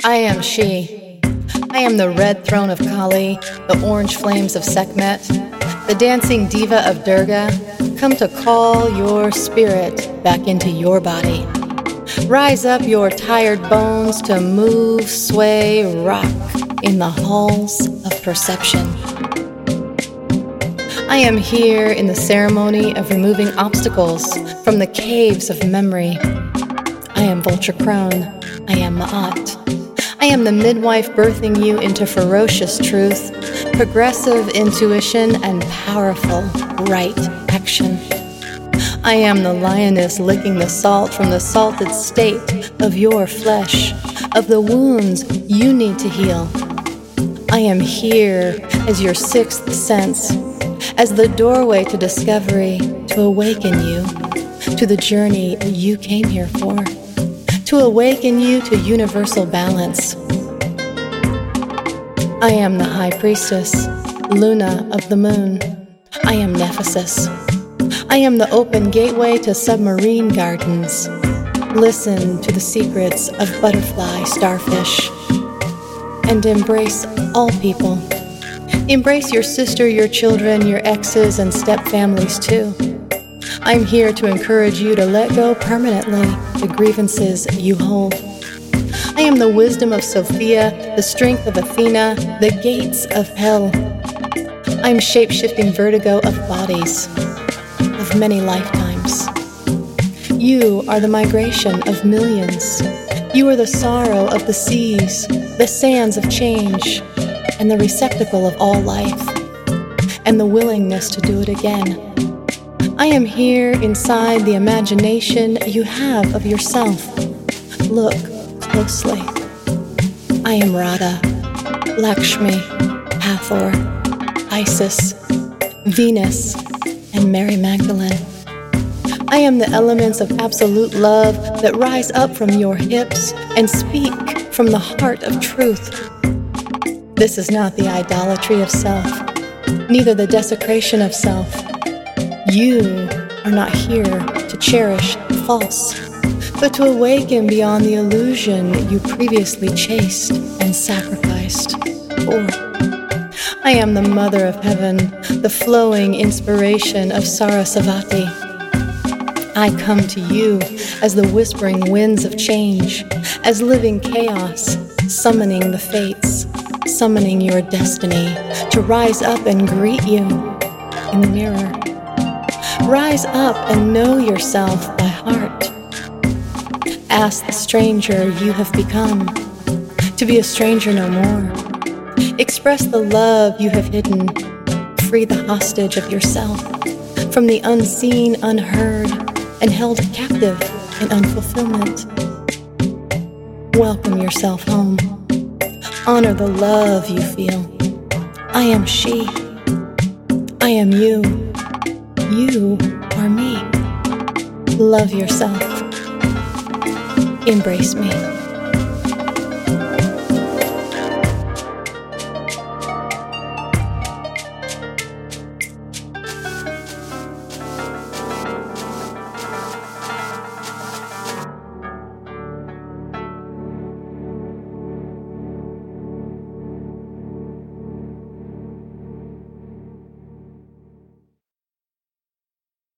I am she. I am the red throne of Kali, the orange flames of Sekhmet, the dancing diva of Durga, come to call your spirit back into your body. Rise up your tired bones to move, sway, rock in the halls of perception. I am here in the ceremony of removing obstacles from the caves of memory. I am Vulture Crone. I am Ma'at. I am the midwife birthing you into ferocious truth, progressive intuition, and powerful right action. I am the lioness licking the salt from the salted state of your flesh, of the wounds you need to heal. I am here as your sixth sense, as the doorway to discovery, to awaken you to the journey you came here for, to awaken you to universal balance. I am the high priestess, Luna of the moon. I am Nephesis. I am the open gateway to submarine gardens. Listen to the secrets of butterfly, starfish, and embrace all people. Embrace your sister, your children, your exes, and step-families too. I'm here to encourage you to let go permanently the grievances you hold. I am the wisdom of Sophia, the strength of Athena, the gates of hell. I'm shape-shifting vertigo of bodies, of many lifetimes. You are the migration of millions. You are the sorrow of the seas, the sands of change, and the receptacle of all life, and the willingness to do it again. I am here inside the imagination you have of yourself. Look closely. I am Radha, Lakshmi, Hathor, Isis, Venus, and Mary Magdalene. I am the elements of absolute love that rise up from your hips and speak from the heart of truth. This is not the idolatry of self, neither the desecration of self. You are not here to cherish the false, but to awaken beyond the illusion you previously chased and sacrificed for. I am the mother of heaven, the flowing inspiration of Sarasvati. I come to you as the whispering winds of change, as living chaos, summoning the fates, summoning your destiny to rise up and greet you in the mirror. Rise up and know yourself by heart. Ask the stranger you have become to be a stranger no more. Express the love you have hidden. Free the hostage of yourself from the unseen, unheard, and held captive in unfulfillment. Welcome yourself home. Honor the love you feel. I am she. I am you. You are me. Love yourself. Embrace me.